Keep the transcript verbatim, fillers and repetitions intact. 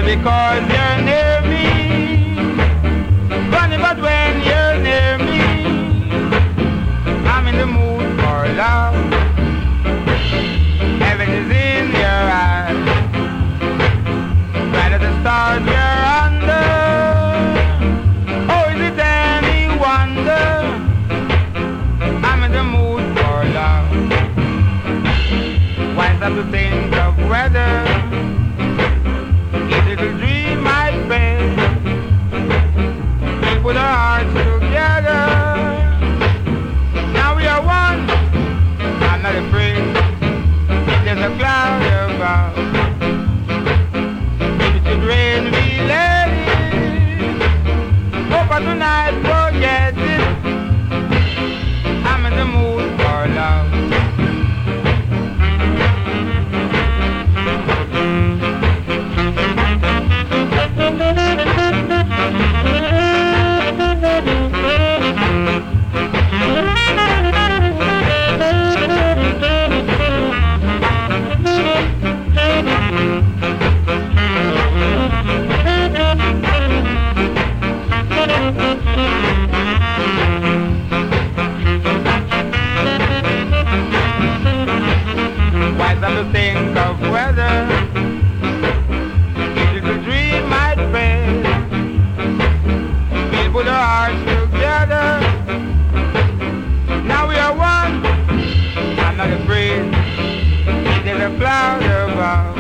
because you're near me. Funny, but when you're near me, I'm in the mood for love. Heaven is in your eyes, bright as the stars we're under. Oh, is it any wonder I'm in the mood for love? Why stop to think of weather? Easy to dream my bed. We put our hearts together. Now we are one. I'm not afraid. If there's a cloud above, if it should rain, we let it. Hope for tonight, forget it. I'm in the mood for love. Wise up to think of weather, easy to dream my bed. We'll put our hearts together. Now we are one. I'm not afraid. There's a cloud above.